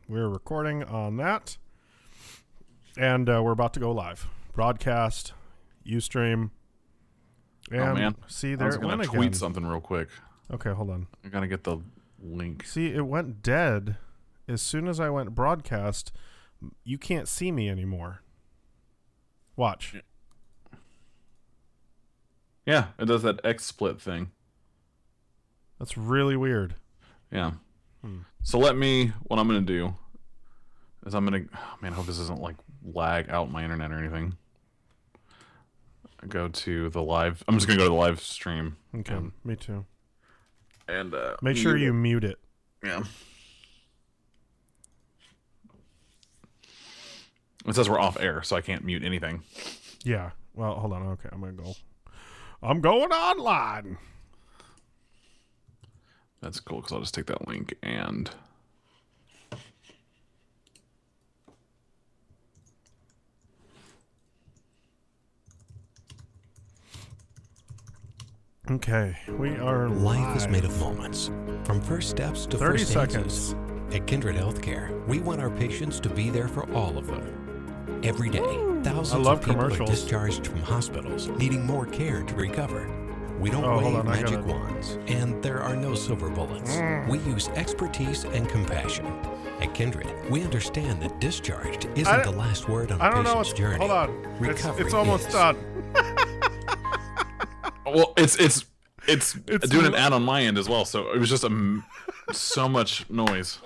We're recording on that. And we're about to go live. Broadcast, Ustream. And oh, man. See, there I was going to tweet something real quick. Okay, hold on. I got to get the link. See, it went dead. As soon as I went broadcast, you can't see me anymore. Watch. Yeah, it does that XSplit thing. That's really weird. Yeah. So what I'm going to do is I hope this isn't like lag out my internet or anything. Go to the live. I'm just going to go to the live stream. Okay, me too. And make sure you mute it. Yeah. It says we're off air, so I can't mute anything. Yeah. Well, hold on. Okay, I'm going online. That's cool, because I'll just take that link and... Okay, we are Life live. is made of moments, from first steps to 30 first seconds. answers. At Kindred Healthcare, we want our patients to be there for all of them. Every day, thousands love of people are commercials. discharged from hospitals, needing more care to recover. We don't hold wave on, I magic gotta- wands, and there are no silver bullets. We use expertise and compassion. At Kindred, we understand that discharged isn't the last word on I a don't know patient's what's... journey. Hold on. Recovery It's almost is. done. Well, it's doing an lo- ad on my end as well, so it was just so much noise.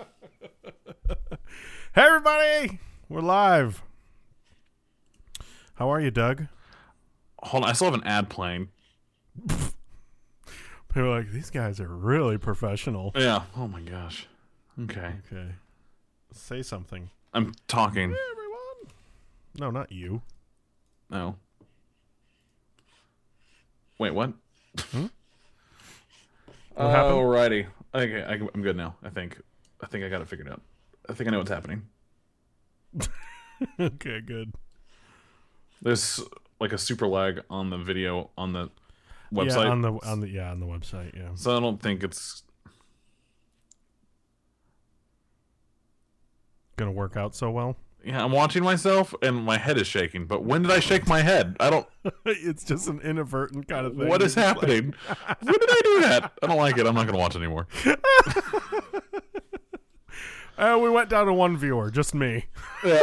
Hey, everybody. We're live. How are you, Doug? Hold on, I still have an ad playing. People are like, these guys are really professional. Yeah. Oh my gosh. Okay. Okay. Say something. I'm talking. Hey, everyone. No, not you. No. Wait, what? What happened? Alrighty. Okay, I'm good now. I think I got it figured out. I think I know what's happening. Okay, good. There's like a super lag on the video on the website. Yeah, on the website, yeah. So I don't think it's Gonna work out so well. yeah, I'm watching myself and my head is shaking. But when did I shake my head? I don't It's just an inadvertent kind of thing. what is happening? When did I do that? I don't like it. I'm not gonna watch anymore. We went down to one viewer, just me. Yeah.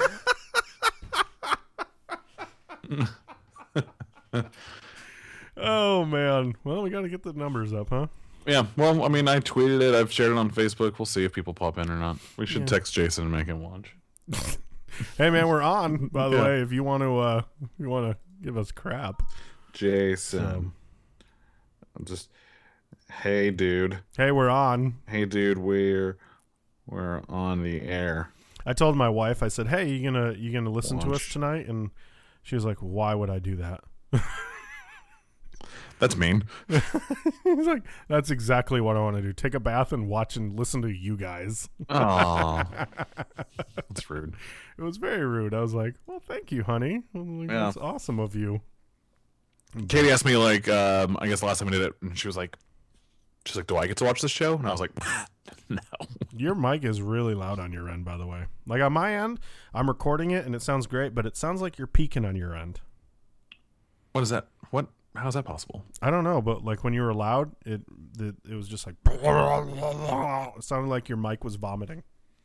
Oh man. Well, we got to get the numbers up, huh? Yeah, well, I mean, I tweeted it. I've shared it on Facebook. We'll see if people pop in or not. We should text Jason and make him watch. Hey man, we're on. By the Yeah. way, if you want to give us crap. Jason, just hey, dude. Hey, we're on. Hey, dude. We're on the air. I told my wife. I said, "Hey, you gonna listen to us Watch. tonight?" And she was like, "Why would I do that?" That's mean. He's like, "That's exactly what I want to do. Take a bath and watch and listen to you guys." Oh, that's rude. It was very rude. I was like, "Well, thank you, honey. I'm like, Yeah. That's awesome of you." Katie asked me like, I guess the last time we did it, and she's like, "Do I get to watch this show?" And I was like, "No." Your mic is really loud on your end, by the way. Like on my end, I'm recording it and it sounds great, but it sounds like you're peaking on your end. What is that? What? How's that possible? I don't know, but like when you were loud, it was just like it sounded like your mic was vomiting.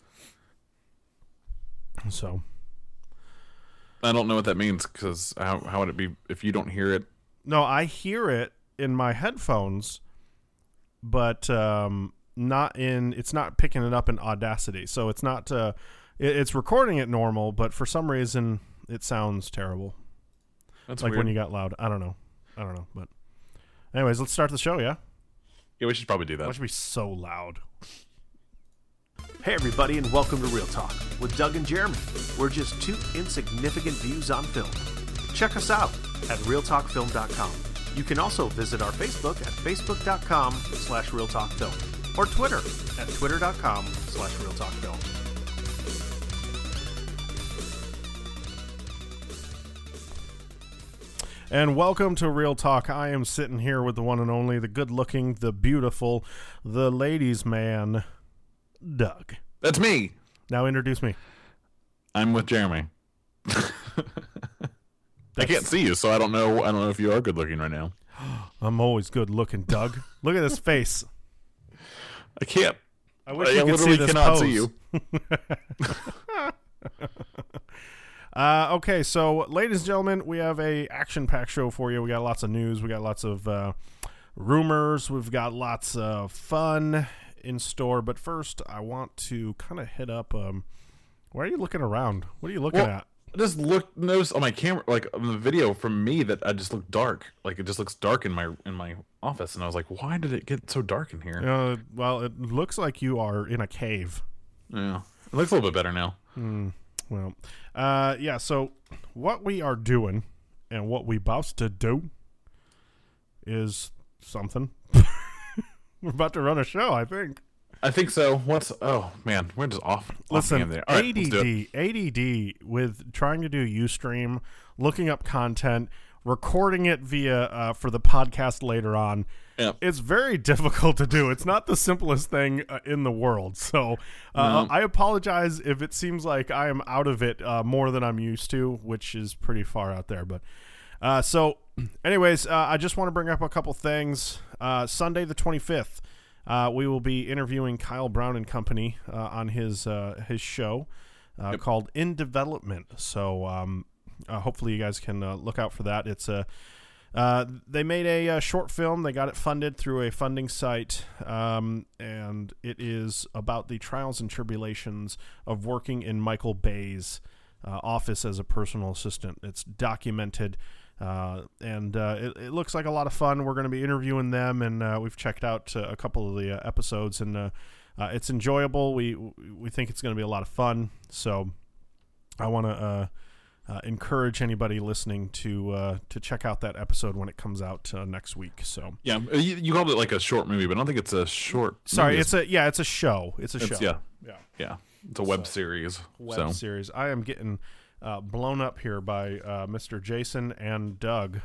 So I don't know what that means because how would it be if you don't hear it? no, I hear it in my headphones, but not in. It's not picking it up in Audacity, so it's not. It's recording it normal, but for some reason it sounds terrible. That's Like weird. when you got loud. I don't know, but anyways, let's start the show. Yeah, Yeah, we should probably do why that. should be so loud? Hey everybody, and welcome to Real Talk with Doug and Jeremy. We're just two insignificant views on film. Check us out at realtalkfilm.com. You can also visit our Facebook at facebook.com/realtalkfilm or Twitter at twitter.com/realtalkfilm. And welcome to Real Talk. I am sitting here with the one and only, the good-looking, the beautiful, the ladies' man, Doug. That's me. Now introduce me. I'm with Jeremy. I can't see you, so I don't know. I don't know if you are good looking right now. I'm always good looking, Doug. Look at this face. I can't. I wish you could see this cannot pose. see you. Okay, so ladies and gentlemen, we have a action-packed show for you. We got lots of news. We got lots of rumors. We've got lots of fun in store. But first, I want to kind of hit up. Why are you looking around? What are you looking at? I just noticed on my camera, like on the video from me, that I just look dark. Like it just looks dark in my office, and I was like, why did it get so dark in here? Well, it looks like you are in a cave. Yeah, it looks a little bit better now. Well, yeah. So what we are doing and what we about to do is something. We're about to run a show, I think. I think so. Oh man, we're just off. Listen, there. All right, ADD with trying to do Ustream, looking up content, recording it via for the podcast later on. Yep. It's very difficult to do. It's not the simplest thing in the world. So I apologize if it seems like I am out of it more than I'm used to, which is pretty far out there. But so anyways, I just want to bring up a couple things. Sunday the 25th. We will be interviewing Kyle Brown and Company on his show called In Development. So hopefully you guys can look out for that. It's they made a short film. They got it funded through a funding site, and it is about the trials and tribulations of working in Michael Bay's office as a personal assistant. It's documented. And it looks like a lot of fun. We're going to be interviewing them, and we've checked out a couple of the episodes, and it's enjoyable. We think it's going to be a lot of fun. So I want to encourage anybody listening to check out that episode when it comes out next week. So yeah, you called it like a short movie, but I don't think it's a short. Sorry, movie. it's a show. It's a show. Yeah. It's a web series. Series. I am getting blown up here by Mr. Jason and Doug.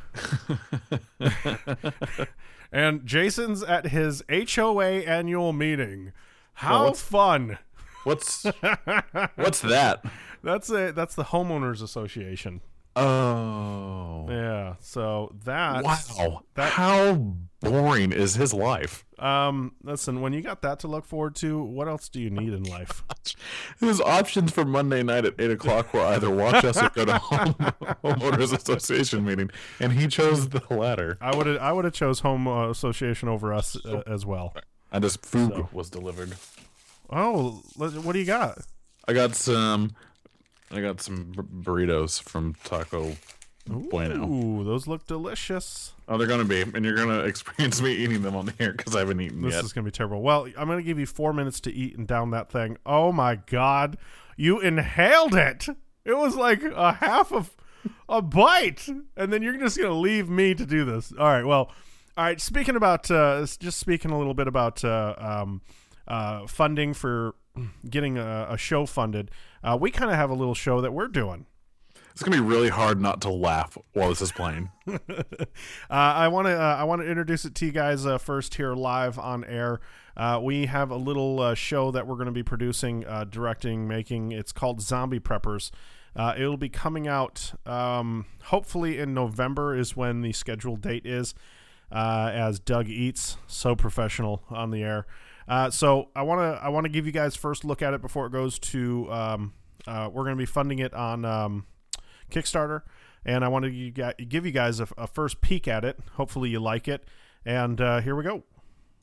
And Jason's at his HOA annual meeting. How fun. What's that? That's the homeowners association. Oh. Yeah. So that. Wow. How boring is his life? Listen, when you got that to look forward to, what else do you need in life? His options for Monday night at 8:00 were either watch us or go to homeowners association meeting, and he chose the latter. I would have chose home association over us as well. And his food was delivered. Oh, what do you got? I got some burritos from Taco Bueno. Ooh, those look delicious. Oh, they're gonna be, and you're gonna experience me eating them on the air because I haven't eaten yet. This is gonna be terrible. Well, I'm gonna give you 4 minutes to eat and down that thing. Oh my God, you inhaled it! It was like a half of a bite, and then you're just gonna leave me to do this. All right. Well, all right. Speaking about speaking a little bit about funding for getting a show funded. We kind of have a little show that we're doing. It's gonna be really hard not to laugh while this is playing. I want to introduce it to you guys first here live on air. We have a little show that we're going to be producing, directing, making. It's called Zombie Preppers. It'll be coming out hopefully in November is when the scheduled date is. As Doug eats, so professional on the air. So I want to give you guys first look at it before it goes to. We're going to be funding it on Kickstarter, and I want to give you guys a first peek at it. Hopefully you like it, and here we go.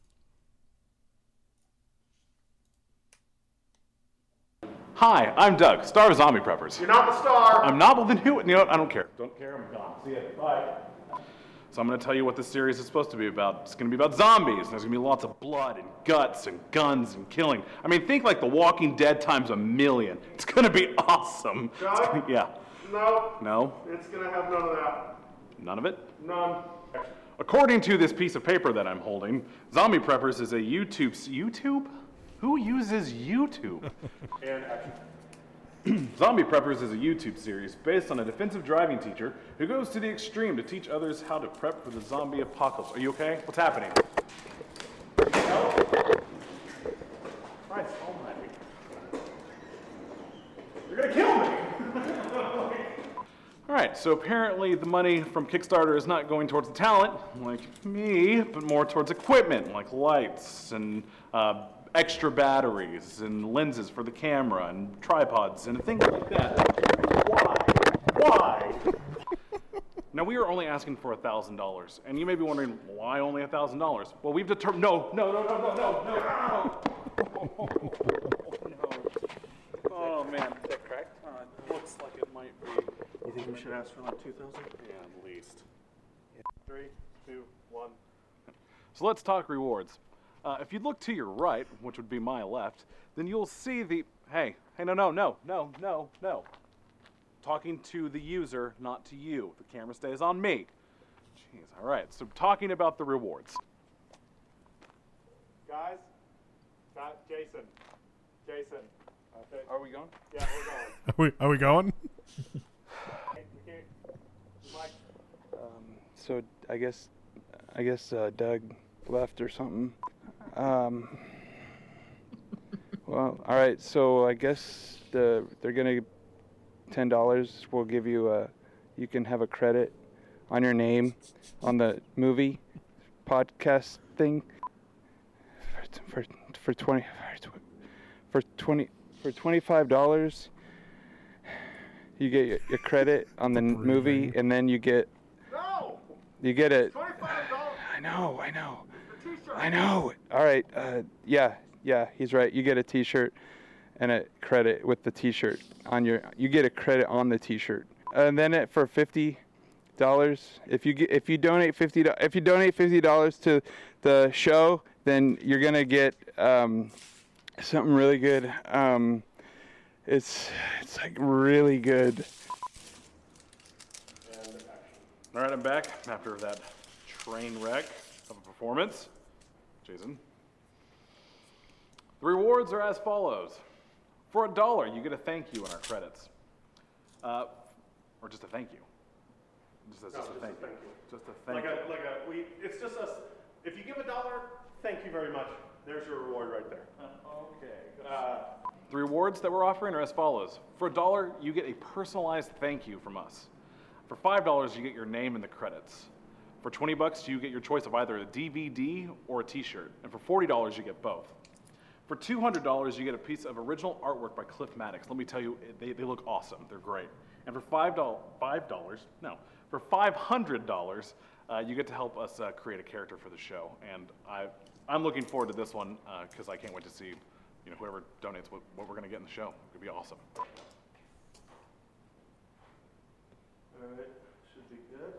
Hi, I'm Doug, star of Zombie Preppers. You're not the star. I'm not, well then who? You know what? I don't care. Don't care, I'm gone. See ya. Bye. So I'm going to tell you what this series is supposed to be about. It's going to be about zombies. There's going to be lots of blood and guts and guns and killing. I mean, think like The Walking Dead times 1,000,000. It's going to be awesome. Yeah. No. No? It's going to have none of that. None of it? None. According to this piece of paper that I'm holding, Zombie Preppers is a YouTube? Who uses YouTube? And action. Zombie Preppers is a YouTube series based on a defensive driving teacher who goes to the extreme to teach others how to prep for the zombie apocalypse. Are you okay? What's happening? Christ almighty. You're gonna kill me! Alright, so apparently the money from Kickstarter is not going towards the talent, like me, but more towards equipment, like lights and extra batteries and lenses for the camera and tripods and things like that. Why? Now we are only asking for $1,000, and you may be wondering, why only $1,000? Well, we've determined, no. Oh man, is that correct? It looks like it might be. You think we should ask for like 2,000? Yeah, at least. 3, 2, 1. So let's talk rewards. If you look to your right, which would be my left, then you'll see the, hey, no. Talking to the user, not to you. The camera stays on me. Jeez, all right, so talking about the rewards. Guys, Jason. Okay. Are we going? Yeah, we're going. Are we going? So I guess Doug left or something. Well, all right. So I guess they're gonna $10 will give you you can have a credit on your name on the movie podcast thing for $25. You get your credit on the movie, and then you get it. I know. All right. Yeah. He's right. You get a T-shirt and a credit with the T-shirt on your. You get a credit on the T-shirt, and then for $50, if you donate $50 to the show, then you're gonna get something really good. It's like really good. All right, I'm back after that train wreck of a performance. Jason. The rewards are as follows. For $1, you get a thank you in our credits. Or just a thank you. Just a thank you. Just a thank you. It's just us. If you give $1, thank you very much. There's your reward right there. Okay. The rewards that we're offering are as follows. For $1, you get a personalized thank you from us. For $5, you get your name in the credits. For $20, you get your choice of either a DVD or a T-shirt. And for $40, you get both. For $200, you get a piece of original artwork by Cliff Maddox. Let me tell you, they look awesome. They're great. And for $500, you get to help us create a character for the show. And I'm looking forward to this one because I can't wait to see, whoever donates what we're going to get in the show. It could be awesome. All right, should be good.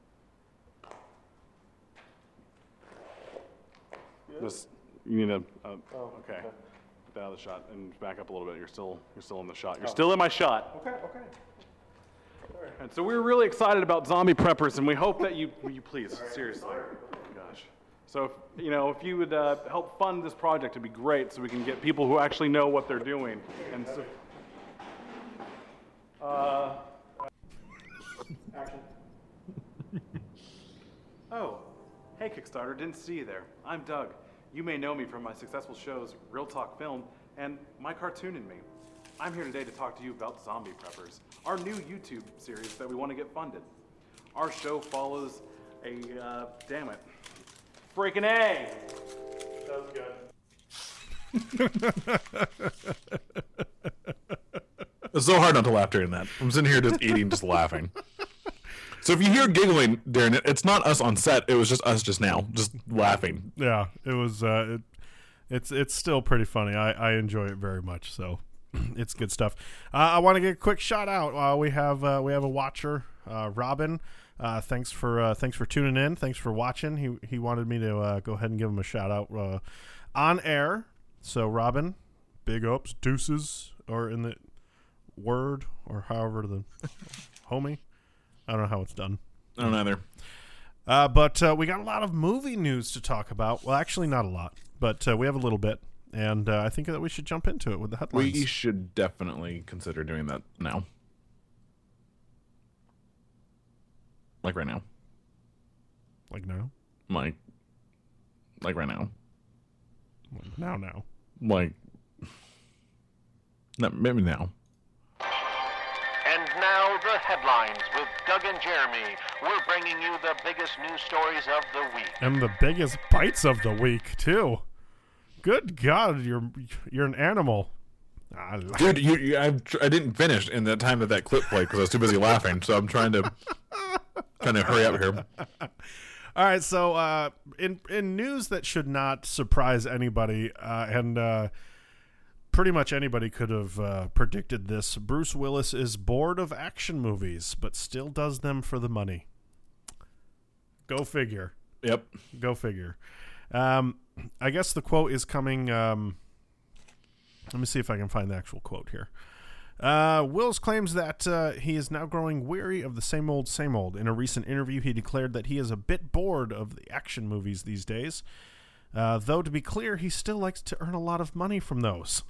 Just, you need okay. Get that out of the shot and back up a little bit. You're still in the shot. You're still in my shot. Okay. And so we're really excited about Zombie Preppers, and we hope that you please, seriously. Gosh. So if you would help fund this project, it'd be great, so we can get people who actually know what they're doing. And so, Action. Oh, hey Kickstarter, didn't see you there. I'm Doug. You may know me from my successful shows Real Talk Film and My Cartoon and Me. I'm here today to talk to you about Zombie Preppers, our new YouTube series that we want to get funded. Our show follows a, freaking A! That was good. It's so hard not to laugh during that. I'm sitting here just eating, just laughing. So if you hear giggling during it, it's not us on set. It was just us just now, just laughing. Yeah, it was. It's still pretty funny. I enjoy it very much. So it's good stuff. I want to get a quick shout out. We have a watcher, Robin. Thanks for tuning in. Thanks for watching. He wanted me to go ahead and give him a shout out on air. So Robin, big ups, deuces, or in the word, or however the homie. I don't know how it's done. I don't either. But we got a lot of movie news to talk about. Well, actually, not a lot, but we have a little bit, and I think that we should jump into it with the headlines. We should definitely consider doing that now. Like right now. Like now? Like right now. Now. Like, no, maybe now. the headlines with Doug and Jeremy. We're bringing you the biggest news stories of the week. And the biggest bites of the week, too. Good God, you're an animal. Dude, I didn't finish in the time that clip played because I was too busy laughing, so I'm trying to hurry up here. All right, so in news that should not surprise anybody, and pretty much anybody could have predicted this, Bruce Willis is bored of action movies, but still does them for the money. Go figure. Yep. Go figure. I guess the quote is coming... let me see if I can find the actual quote here. Willis claims that he is now growing weary of the same old, same old. In a recent interview, he declared that he is a bit bored of the action movies these days. Though, to be clear, he still likes to earn a lot of money from those.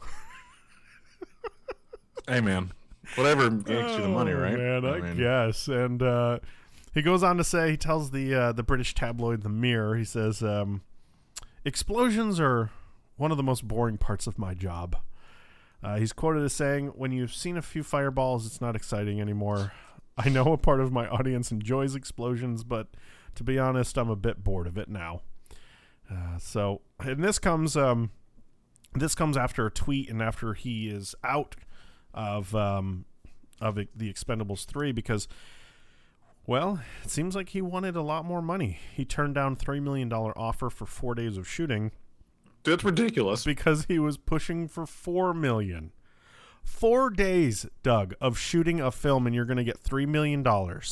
Hey, man. Whatever makes you the money, right? Man, I guess. And he goes on to say, he tells the British tabloid The Mirror, he says, explosions are one of the most boring parts of my job. He's quoted as saying, when you've seen a few fireballs, it's not exciting anymore. I know a part of my audience enjoys explosions, but to be honest, I'm a bit bored of it now. And this comes after a tweet and after he is out of The Expendables 3 because, well, it seems like he wanted a lot more money. He turned down $3 million offer for 4 days of shooting. That's ridiculous. Because he was pushing for $4 million. 4 days, Doug, of shooting a film and you're going to get $3 million.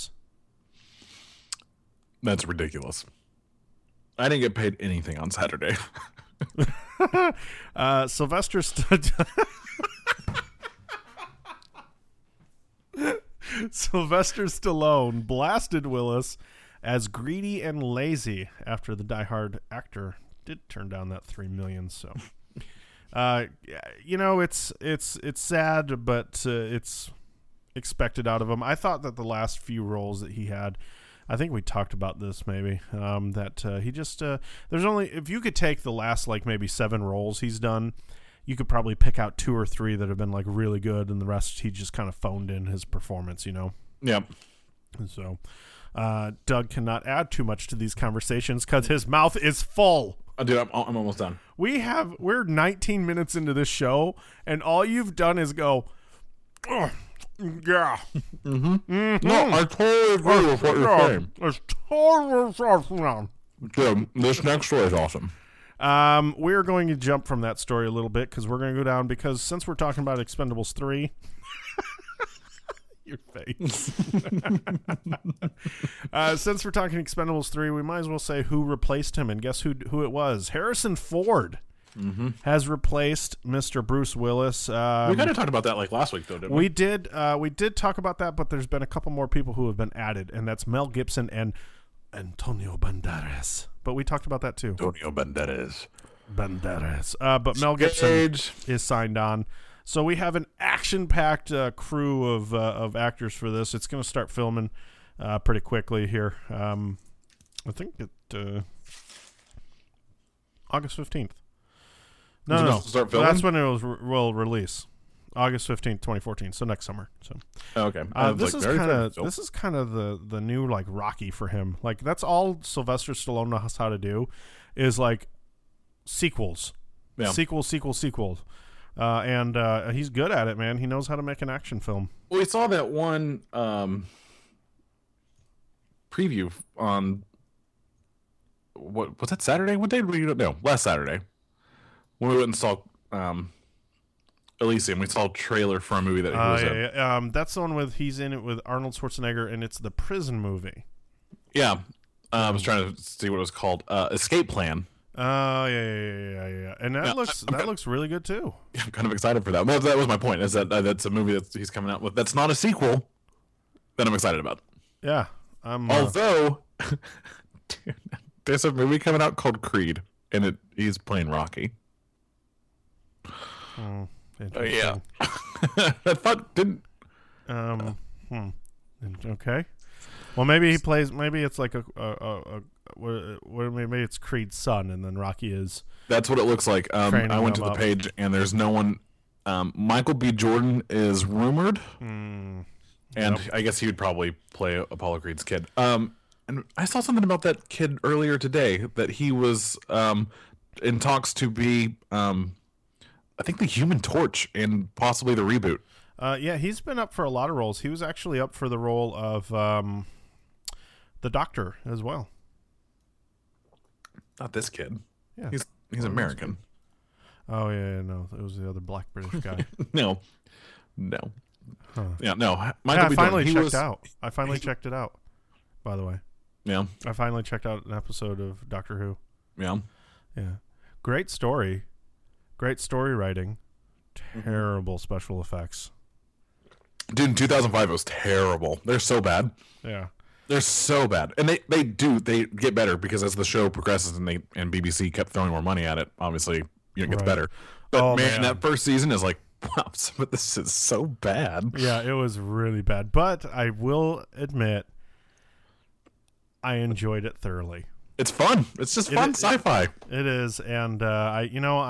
That's ridiculous. I didn't get paid anything on Saturday. Sylvester Stallone blasted Willis as greedy and lazy after the Die Hard actor did turn down that $3 million. So, it's sad, but it's expected out of him. I thought that the last few roles that he had, I think we talked about this maybe, that he just there's only, if you could take the last like maybe 7 roles he's done, you could probably pick out 2 or 3 that have been like really good, and the rest he just kind of phoned in his performance, Yep. And so Doug cannot add too much to these conversations because his mouth is full. Dude, I'm almost done. We're 19 minutes into this show, and all you've done is go, oh, yeah. Mm-hmm. Mm-hmm. No, I totally agree with what you're saying. It's totally awesome. Dude, this next story is awesome. We're going to jump from that story a little bit because we're going to go down, because since we're talking about Expendables 3... Your face. Since we're talking Expendables 3, we might as well say who replaced him, and guess who it was. Harrison Ford has replaced Mr. Bruce Willis. We kind of talked about that like last week, though, didn't we? We did talk about that, but there's been a couple more people who have been added, and that's Mel Gibson and Antonio Banderas. But we talked about that too. Antonio Banderas. But Mel Gibson is signed on. So we have an action-packed crew of actors for this. It's going to start filming pretty quickly here. I think August 15th. No. Start filming? That's when it will release. August 15th, 2014. So next summer. So okay. This is kind of the new like Rocky for him. Like that's all Sylvester Stallone knows how to do is like sequels. Yeah. Sequel. And he's good at it, man. He knows how to make an action film. Well, we saw that one preview on what was that Saturday? What day did we know? Last Saturday, when we went and saw Elysium. We saw a trailer for a movie that he was in. Yeah. That's the one he's in it with Arnold Schwarzenegger, and it's the prison movie. Yeah, I was trying to see what it was called. Escape Plan. Oh yeah, and that looks really good too. I'm kind of excited for that. Well, that was my point. Is that that's a movie that he's coming out with. That's not a sequel. That I'm excited about. Yeah, although dude, there's a movie coming out called Creed, and he's playing Rocky. Yeah. I thought didn't. Okay. Well, maybe he plays. Maybe it's like maybe it's Creed's son, and then Rocky is. That's what it looks like. I went to the page, and there's no one. Michael B. Jordan is rumored. And I guess he would probably play Apollo Creed's kid. And I saw something about that kid earlier today, that he was in talks to be, I think, the Human Torch and possibly the reboot. Yeah, he's been up for a lot of roles. He was actually up for the role of the Doctor as well. Not this kid. Yeah, he's American. Oh yeah, no, it was the other black British guy. No. Huh. Yeah, no. I finally checked it out. By the way. Yeah. I finally checked out an episode of Doctor Who. Yeah. Yeah. Great story. Great story writing. Terrible special effects. Dude, in 2005 it was terrible. They're so bad. Yeah. They're so bad. And they get better because as the show progresses and BBC kept throwing more money at it, obviously it gets better. But man, that first season is like, wow, some of this is so bad. Yeah, it was really bad. But I will admit, I enjoyed it thoroughly. It's fun. It's just fun sci-fi. It is, and I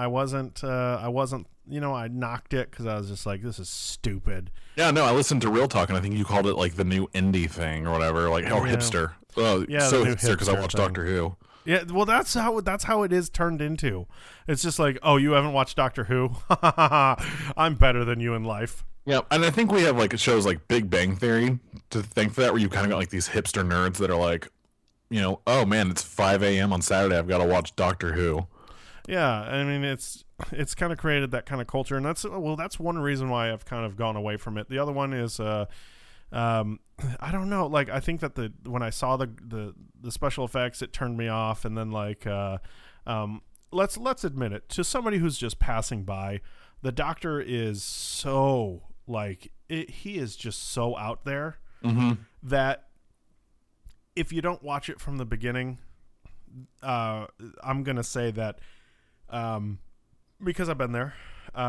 knocked it because I was just like, this is stupid. Yeah, no, I listened to Real Talk, and I think you called it like the new indie thing or whatever, like hipster. Oh, yeah, so hipster because I watched thing. Doctor Who. Yeah, well, that's how it is turned into. It's just like, oh, you haven't watched Doctor Who? I'm better than you in life. Yeah, and I think we have like shows like Big Bang Theory to thank for that, where you kind of got like these hipster nerds that are like, oh man, it's 5 a.m. on Saturday, I've got to watch Doctor Who. Yeah, I mean, it's kind of created that kind of culture, and that's one reason why I've kind of gone away from it. The other one is, I don't know, like I think that when I saw the special effects, it turned me off, and then like, let's admit it, to somebody who's just passing by, the Doctor is so like he is just so out there that if you don't watch it from the beginning, I'm gonna say that. Because I've been there,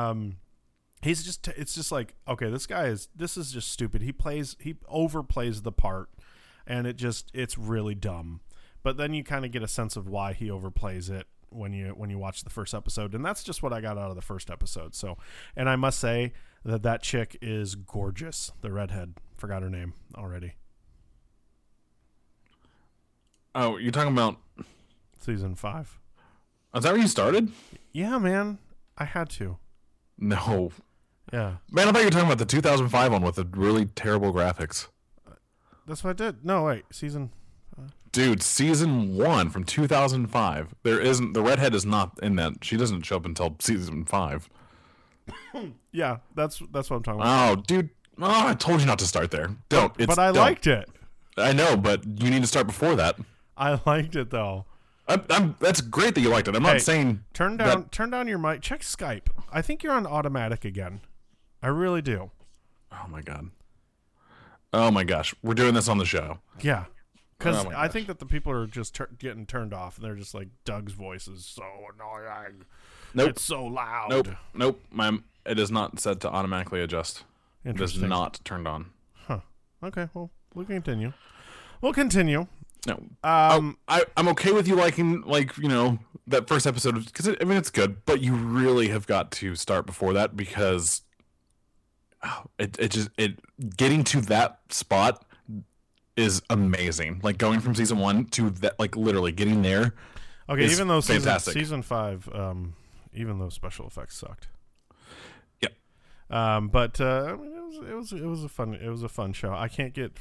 it's just like, okay, this is just stupid. He overplays the part, and it's really dumb. But then you kind of get a sense of why he overplays it when you watch the first episode, and that's just what I got out of the first episode. So, and I must say that chick is gorgeous, the redhead. Forgot her name already. Oh, you're talking about season 5. Is that where you started? Yeah, man. I had to. No. Yeah. Man, I thought you were talking about the 2005 one with the really terrible graphics. That's what I did. No, wait. Season... Dude, season 1 from 2005. The redhead is not in that. She doesn't show up until season 5. Yeah, that's what I'm talking about. Oh, dude. Oh, I told you not to start there. Don't. But I liked it. I know, but you need to start before that. I liked it, though. That's great that you liked it. I'm not saying turn down your mic. Check Skype. I think you're on automatic again. I really do. Oh my god. Oh my gosh, we're doing this on the show. Yeah, because I think that the people are just getting turned off, and they're just like, Doug's voice is so annoying. Nope. It's so loud. Nope. It is not set to automatically adjust. It is not turned on. Huh. Okay. Well, we'll continue. No. I'm okay with you liking, that first episode, because it's good, but you really have got to start before that, because getting to that spot is amazing. Like going from season 1 to that, like literally getting there. Okay, even though fantastic. season 5, even though special effects sucked. Yeah. But I mean, it was a fun show. I can't get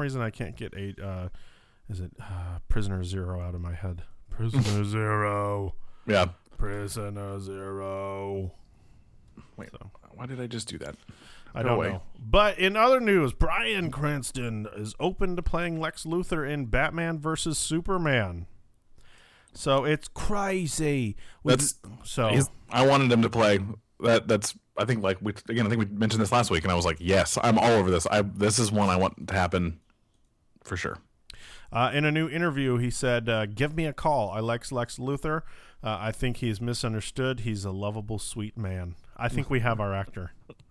is it Prisoner Zero out of my head? Prisoner Zero. Yeah. Prisoner Zero. Wait, why did I just do that? I don't know. But in other news, Bryan Cranston is open to playing Lex Luthor in Batman vs. Superman. So it's crazy. I wanted him to play that. I think we mentioned this last week, and I was like, yes, I'm all over this. This is one I want to happen for sure. In a new interview, he said, give me a call. I like Lex Luthor. I think he's misunderstood. He's a lovable, sweet man. I think we have our actor.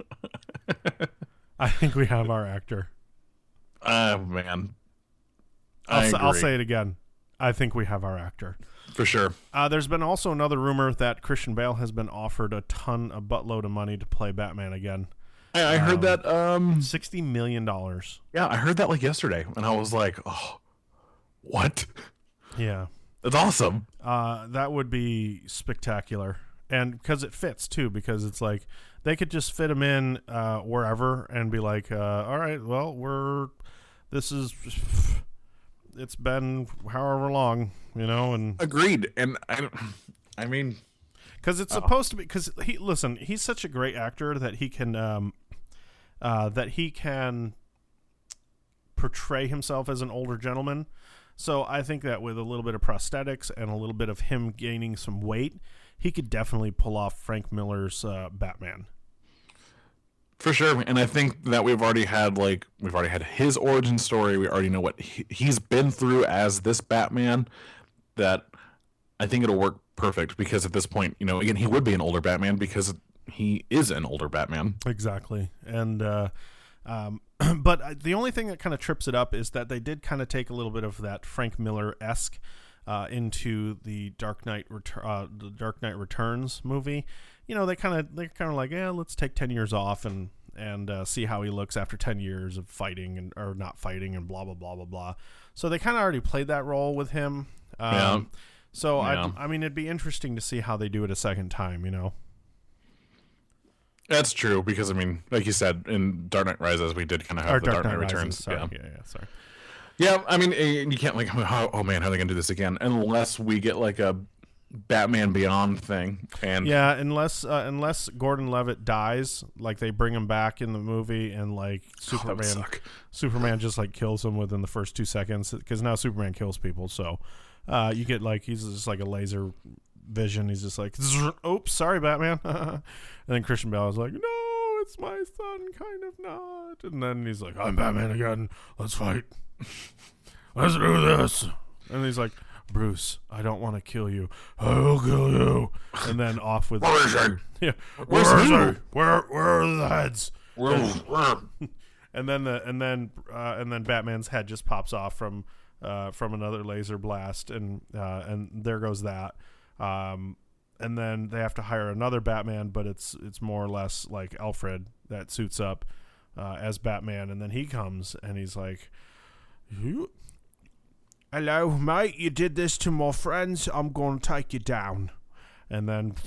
Oh, man. I'll say it again. I think we have our actor. For sure. There's been also another rumor that Christian Bale has been offered a buttload of money to play Batman again. I heard that. $60 million. Yeah, I heard that like yesterday, and I was like, oh, what? Yeah. That's awesome. That would be spectacular. And because it fits too, because it's like they could just fit him in wherever and be like, all right, well, it's been however long, and agreed. And I mean, because it's supposed to be, because he's such a great actor that he can portray himself as an older gentleman. So I think that with a little bit of prosthetics and a little bit of him gaining some weight, he could definitely pull off Frank Miller's Batman. For sure. And I think that we've already had his origin story. We already know what he's been through as this Batman, that I think it'll work perfect, because at this point, again, he would be an older Batman because he is an older Batman. Exactly. And but the only thing that kind of trips it up is that they did kind of take a little bit of that Frank Miller-esque into the Dark Knight Returns movie. They're kind of like, yeah, let's take 10 years off and see how he looks after 10 years of fighting or not fighting and blah blah blah blah blah. So they kind of already played that role with him. So yeah. I mean, it'd be interesting to see how they do it a second time. That's true, because I mean, like you said, in Dark Knight Rises, we did kind of have the Dark Knight Returns. Sorry. Yeah, sorry. Yeah, I mean, you can't like, oh man, how are they gonna do this again? Unless we get like a Batman Beyond thing, and yeah, unless Gordon Levitt dies, like they bring him back in the movie, and like Superman just like kills him within the first 2 seconds, because now Superman kills people. So you get like, he's just like a laser vision. He's just like, oops, sorry, Batman. And then Christian Bale is like, no, it's my son, kind of not. And then he's like, I'm Batman again. Let's fight. Let's do this. And he's like, Bruce, I don't want to kill you. I will kill you. And then off with where is he? Yeah, where is he? Where are the heads? Where? And then Batman's head just pops off from another laser blast, and there goes that. And then they have to hire another Batman, but it's more or less like Alfred that suits up as Batman, and then he comes and he's like, hello, mate, you did this to my friends, I'm going to take you down. And then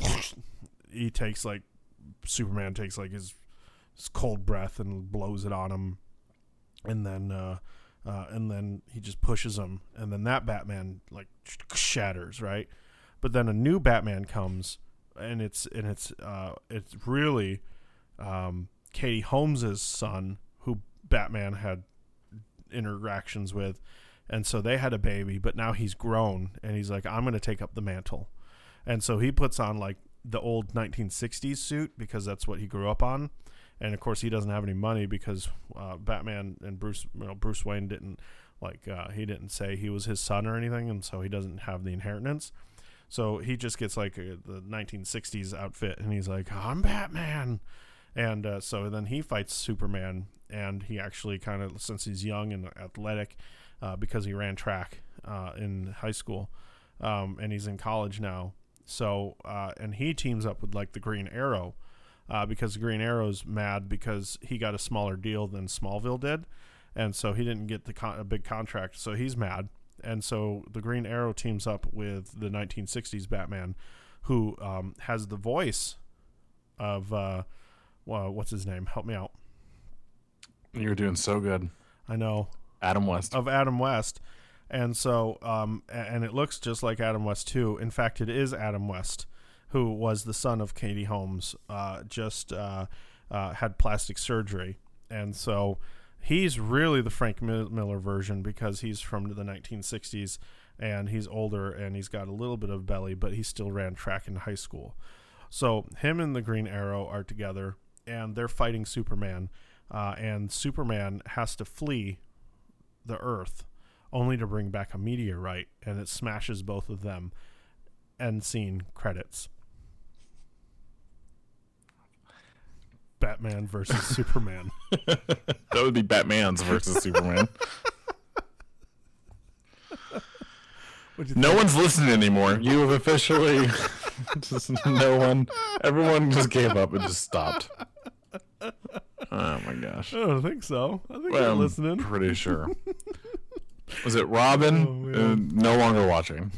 Superman takes like his cold breath and blows it on him. And then he just pushes him. And then that Batman like shatters, right? But then a new Batman comes, and it's really Katie Holmes's son, who Batman had interactions with. And so they had a baby, but now he's grown, and he's like, I'm going to take up the mantle. And so he puts on like the old 1960s suit, because that's what he grew up on. And of course he doesn't have any money, because Batman and Bruce Wayne didn't he didn't say he was his son or anything. And so he doesn't have the inheritance. So he just gets like the 1960s outfit, and he's like, I'm Batman. And so then he fights Superman, and he actually kind of, since he's young and athletic, because he ran track in high school, and he's in college now. So and he teams up with like the Green Arrow, because the Green Arrow's mad because he got a smaller deal than Smallville did, and so he didn't get a big contract. So he's mad, and so the Green Arrow teams up with the 1960s Batman, who has the voice of what's his name? Help me out. You're doing so good. I know. Adam West. Of Adam West. And so, and it looks just like Adam West too. In fact, it is Adam West, who was the son of Katie Holmes, just had plastic surgery. And so he's really the Frank Miller version, because he's from the 1960s, and he's older, and he's got a little bit of belly, but he still ran track in high school. So him and the Green Arrow are together, and they're fighting Superman, and Superman has to flee the Earth only to bring back a meteorite, and it smashes both of them. End scene, credits. Batman versus Superman. That would be Batman's versus Superman. No one's listening anymore. You have officially just everyone just gave up and just stopped. Oh my gosh. I don't think so. I think they're I'm listening. pretty sure. Was it Robin? No longer watching.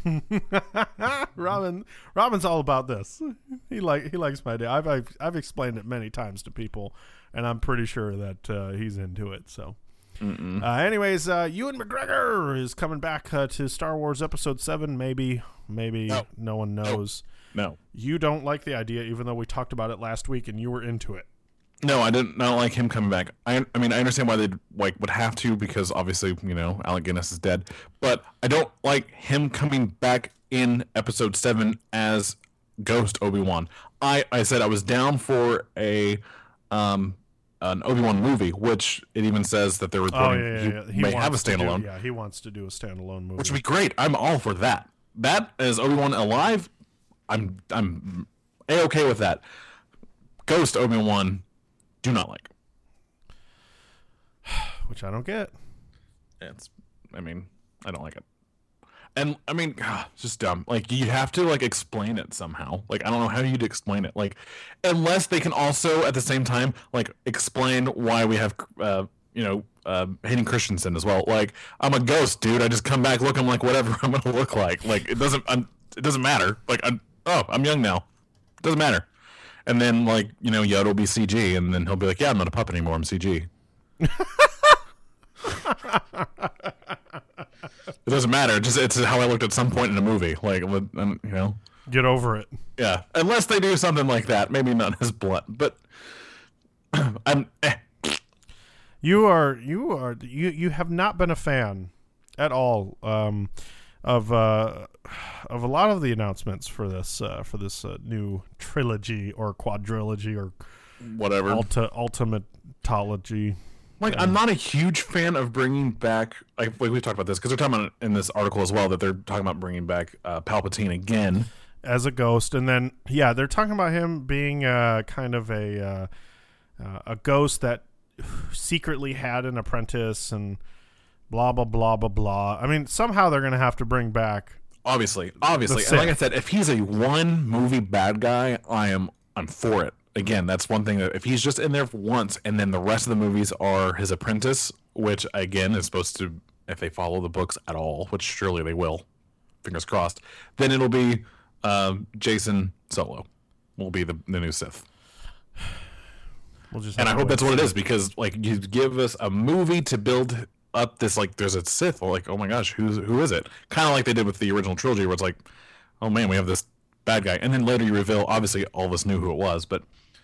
Robin's all about this. He likes my idea. I've explained it many times to people, and I'm pretty sure that he's into it. So, anyways, Ewan McGregor is coming back to Star Wars Episode 7. Maybe no one knows. No. You don't like the idea, even though we talked about it last week and you were into it. No, I don't like him coming back. I mean, I understand why they would have to, because obviously, Alec Guinness is dead. But I don't like him coming back in Episode 7 as Ghost Obi-Wan. I said I was down for an Obi-Wan movie, which it even says that they're reporting he may have a standalone. He wants to do a standalone movie, which would be great. I'm all for that. That is Obi-Wan alive. I'm A-okay with that. Ghost Obi-Wan, do not like. Which I don't get. I don't like it. And it's just dumb. Like, you have to explain it somehow. Like, I don't know how you'd explain it. Like, unless they can also at the same time explain why we have Hayden Christensen as well. Like, I'm a ghost, dude. I just come back looking like whatever I'm gonna look like. Like, it doesn't matter. Like, I'm young now. It doesn't matter. And then Yoda will be CG, and then he'll be like, "Yeah, I'm not a puppet anymore. I'm CG." It doesn't matter. It's how I looked at some point in a movie. Get over it. Yeah, unless they do something like that, maybe not as blunt, but You have not been a fan at all of a lot of the announcements for this new trilogy or quadrilogy or whatever ultimatology. I'm not a huge fan of bringing back. We've talked about this because they're talking about in this article as well that they're talking about bringing back Palpatine again as a ghost, and then they're talking about him being kind of a ghost that secretly had an apprentice and blah blah blah blah blah. I mean, somehow they're going to have to bring back. Obviously, and like I said, if he's a one movie bad guy, I'm for it. Again, that's one thing that if he's just in there once and then the rest of the movies are his apprentice, which again is supposed to, if they follow the books at all, which surely they will, fingers crossed, then it'll be Jason Solo will be the new Sith. And I hope that's what it is, because you give us a movie to build up this there's a Sith, oh my gosh, who is it? Kind of like they did with the original trilogy, where it's like, oh man, we have this bad guy, and then later you reveal, obviously all of us knew who it was, but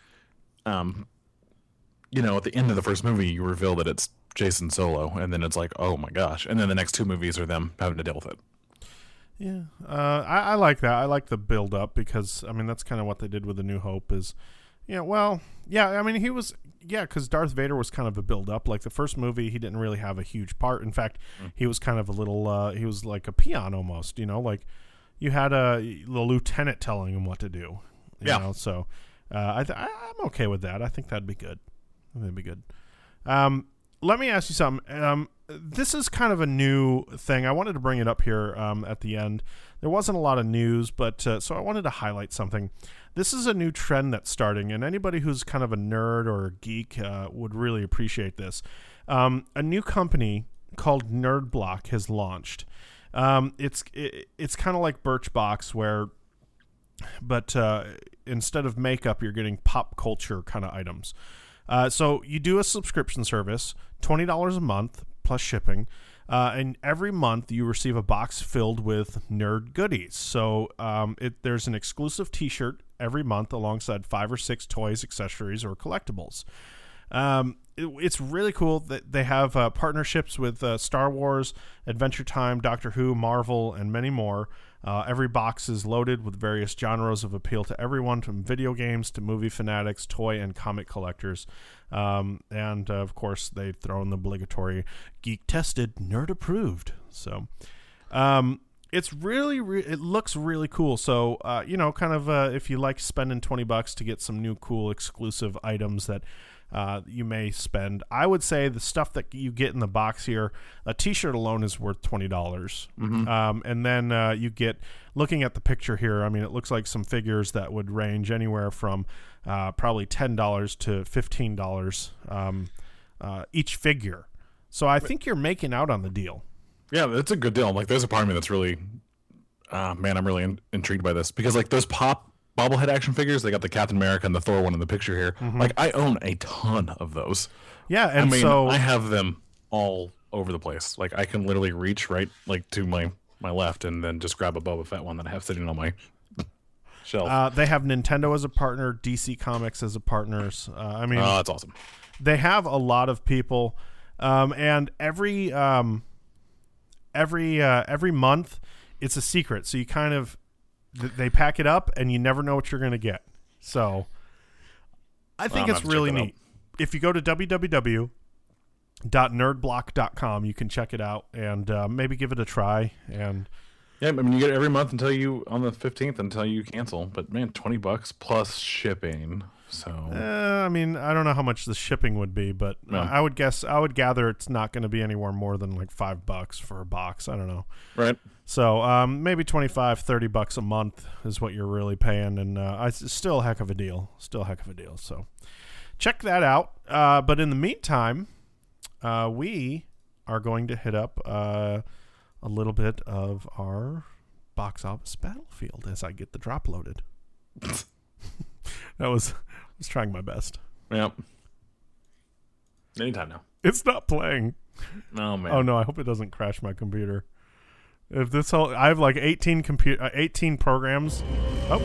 at the end of the first movie you reveal that it's Jason Solo, and then it's like, oh my gosh, and then the next two movies are them having to deal with it. Yeah, I like that. I like the build up, because that's kind of what they did with A New Hope is, because Darth Vader was kind of a build up. Like the first movie, he didn't really have a huge part. In fact, he was kind of a little, he was like a peon almost, you had the lieutenant telling him what to do. You know? So I'm okay with that. I think that'd be good. Let me ask you something. This is kind of a new thing. I wanted to bring it up here at the end. There wasn't a lot of news, but so I wanted to highlight something. This is a new trend that's starting, and anybody who's kind of a nerd or a geek would really appreciate this. A new company called Nerd Block has launched. It's kind of like Birchbox, but instead of makeup, you're getting pop culture kind of items. So you do a subscription service, $20 a month plus shipping, and every month you receive a box filled with nerd goodies. So there's an exclusive T-shirt every month alongside 5 or 6 toys, accessories, or collectibles. It's really cool that they have partnerships with Star Wars, Adventure Time, Doctor Who, Marvel, and many more. Every box is loaded with various genres of appeal to everyone, from video games to movie fanatics, toy and comic collectors. And of course, they throw in the obligatory geek-tested, nerd-approved. So it's really, it looks really cool. So, if you like spending $20 to get some new cool exclusive items that you may spend, I would say the stuff that you get in the box here, a T-shirt alone is worth $20. Mm-hmm. And then you get, looking at the picture here, it looks like some figures that would range anywhere from probably $10 to $15 each figure. So I think you're making out on the deal. Yeah, it's a good deal. Like, there's a part of me that's really, man, I'm really intrigued by this because like those pop bobblehead action figures, they got the Captain America and the Thor one in the picture here. Like, I own a ton of those. Yeah, and I mean, so I have them all over the place. Like, I can literally reach right like to my left and then just grab a Boba Fett one that I have sitting on my shelf. they have Nintendo as a partner, DC Comics as a partners. I mean, that's awesome. They have a lot of people, and every month it's a secret. So you kind of they pack it up, and you never know what you're going to get. So I think it's really neat. If you go to www.nerdblock.com, you can check it out and maybe give it a try. And yeah, I mean, you get it every month until you on the 15th until you cancel. But man, $20 plus shipping. So I mean, I don't know how much the shipping would be, but I would gather it's not going to be anywhere more than like $5 for a box. I don't know. Right. So maybe $25-$30 a month is what you're really paying, and it's still a heck of a deal. So check that out. But in the meantime, we are going to hit up a little bit of our box office battlefield as I get the drop loaded. I was trying my best. Yep. Anytime now. It's not playing. Oh man. Oh no, I hope it doesn't crash my computer. If this whole I have like 18 programs. Oh.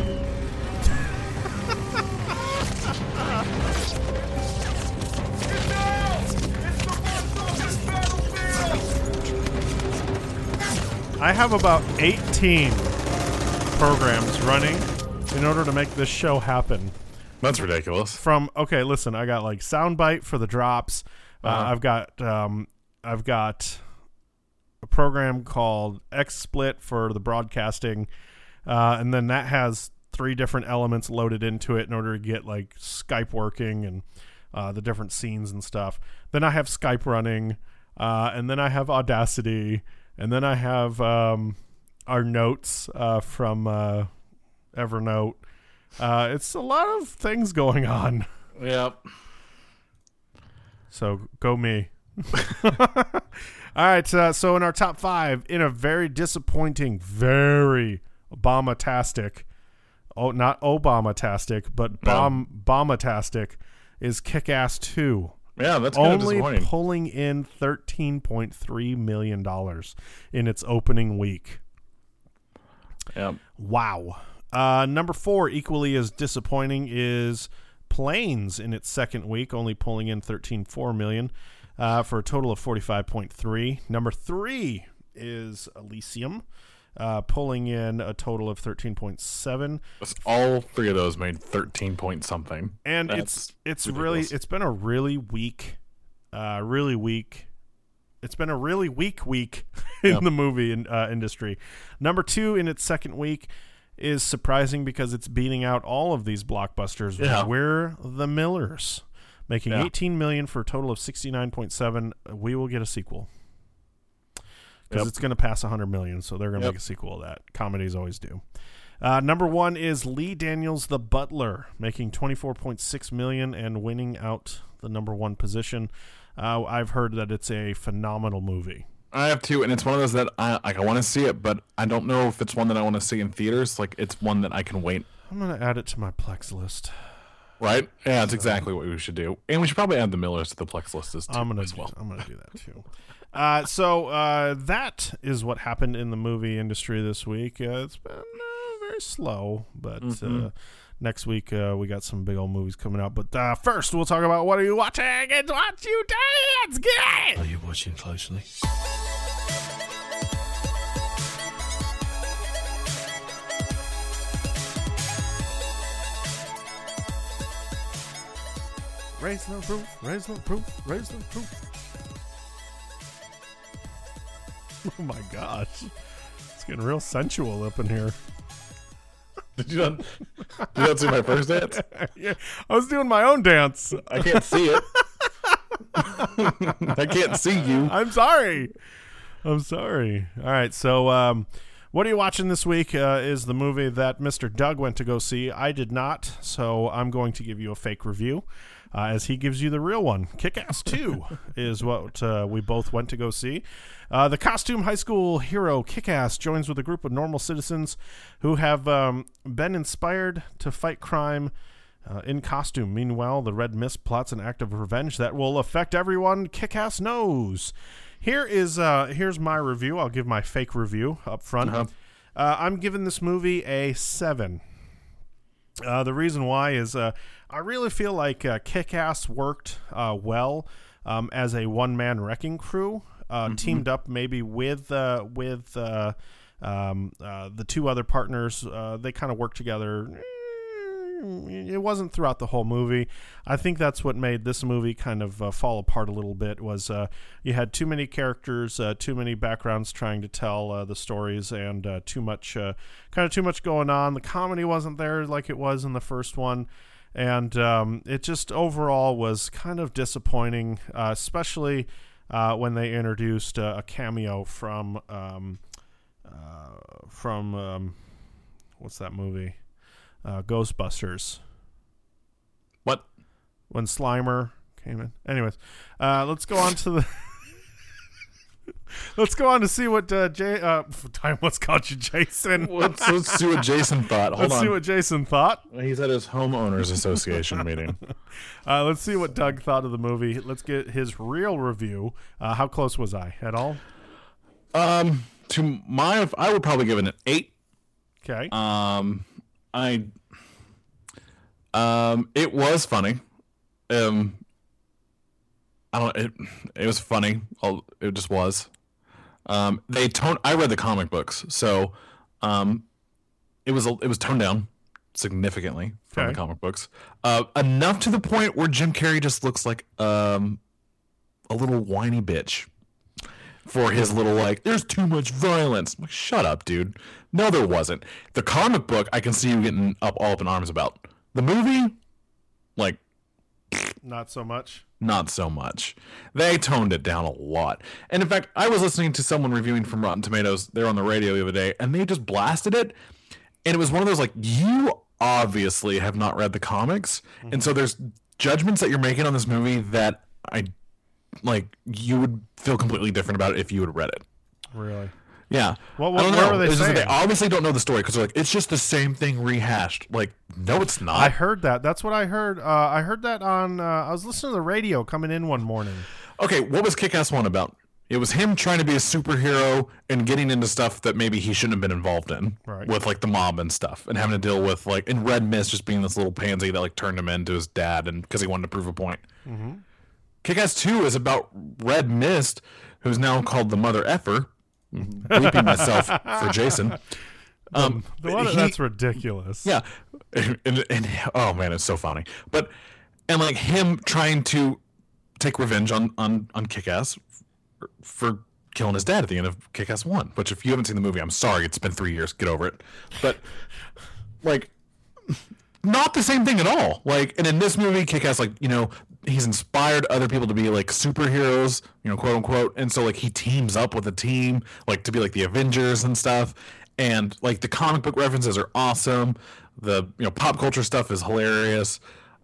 I have about 18 programs running in order to make this show happen. That's ridiculous. Okay, listen, I got like Soundbite for the drops. I've got a program called XSplit for the broadcasting, and then that has 3 different elements loaded into it in order to get like Skype working and the different scenes and stuff. Then I have Skype running, and then I have Audacity, and then I have our notes from Evernote. It's a lot of things going on. Yep. So go me. All right. So in our top 5, in a very disappointing, very Obama-tastic, not Obama-tastic, but Bomb-tastic, is Kick-Ass 2. Yeah, that's kind of disappointing. Only pulling in $13.3 million in its opening week. Yep. Wow. Number 4, equally as disappointing, is Planes in its second week, only pulling in $13.4 million for a total of $45.3. Number 3 is Elysium, pulling in a total of $13.7. All 3 of those made 13 point something. And That's it's ridiculous. it's been a really weak, It's been a really weak week in the movie industry. Number 2 in its second week is surprising because it's beating out all of these blockbusters. Yeah. We're the Millers, making $18 million for a total of $69.7. We will get a sequel because it's going to pass $100 million, so they're going to make a sequel of that. Comedies always do. Number 1 is Lee Daniels, The Butler, making $24.6 million and winning out the number 1 position. I've heard that it's a phenomenal movie. I have 2, and it's one of those that I want to see it, but I don't know if it's one that I want to see in theaters. Like, it's one that I can wait. I'm going to add it to my Plex list. Right? Yeah, that's exactly what we should do. And we should probably add the Millers to the Plex list as well. I'm going to do that, too. So that is what happened in the movie industry this week. It's been very slow, but next week we got some big old movies coming out. But first, we'll talk about what are you watching and what you dance. Get it! Are you watching closely? Raise the proof, raise the proof, raise the proof. Oh my gosh. It's getting real sensual up in here. Did you not see my first dance? Yeah, I was doing my own dance. I can't see it. I can't see you. I'm sorry. All right, so What are you watching this week is the movie that Mr. Doug went to go see. I did not, so I'm going to give you a fake review as he gives you the real one. Kick-Ass 2 is what we both went to go see. The costume high school hero Kick-Ass joins with a group of normal citizens who have been inspired to fight crime in costume. Meanwhile, the Red Mist plots an act of revenge that will affect everyone Kick-Ass knows. Here's my review. I'll give my fake review up front. I'm giving this movie a 7. The reason why is I really feel like Kick-Ass worked well as a one-man wrecking crew, teamed up maybe with the two other partners. They kind of worked together. It wasn't throughout the whole movie. I think that's what made this movie kind of fall apart a little bit, was you had too many characters, too many backgrounds trying to tell the stories, and too much going on. The comedy wasn't there like it was in the first one, and it just overall was kind of disappointing, especially when they introduced a cameo from what's that movie? Ghostbusters. What? When Slimer came in. Anyways, let's go on to the. Let's go on to see what I almost called you Jason. Let's see what Jason thought. Hold on. Let's see what Jason thought. He's at his homeowners association meeting. Let's see what Doug thought of the movie. Let's get his real review. How close was I at all? I would probably give it an 8. Okay. It was funny. It was funny. It just was. I read the comic books, so it was toned down significantly from the comic books. Enough to the point where Jim Carrey just looks like a little whiny bitch for his little, like, there's too much violence. I'm like, shut up, dude. No, there wasn't. The comic book, I can see you getting all up in arms about. The movie, like, not so much. Not so much. They toned it down a lot. And in fact, I was listening to someone reviewing from Rotten Tomatoes. They were on the radio the other day, and they just blasted it. And it was one of those, like, you obviously have not read the comics. Mm-hmm. And so there's judgments that you're making on this movie that you would feel completely different about it if you would have read it. Really? Yeah. What were they saying? They obviously don't know the story because they're like, it's just the same thing rehashed. Like, no, it's not. I heard that. That's what I heard. I heard that on. I was listening to the radio coming in one morning. Okay, what was Kick-Ass 1 about? It was him trying to be a superhero and getting into stuff that maybe he shouldn't have been involved in, right, with like the mob and stuff, and having to deal with, like, in Red Mist just being this little pansy that like turned him into his dad, and because he wanted to prove a point. Mm-hmm. Kick-Ass 2 is about Red Mist, who's now called the Mother Effer. Bleeping myself for Jason. That's ridiculous. Yeah, and oh man, it's so funny. And like him trying to take revenge on Kick-Ass for killing his dad at the end of Kick-Ass 1. Which, if you haven't seen the movie, I'm sorry, it's been 3 years. Get over it. But like, not the same thing at all. Like, and in this movie, Kick-Ass, like, you know, he's inspired other people to be like superheroes, you know, quote unquote, and so like he teams up with a team like to be like the Avengers and stuff, and like the comic book references are awesome. The, you know, pop culture stuff is hilarious.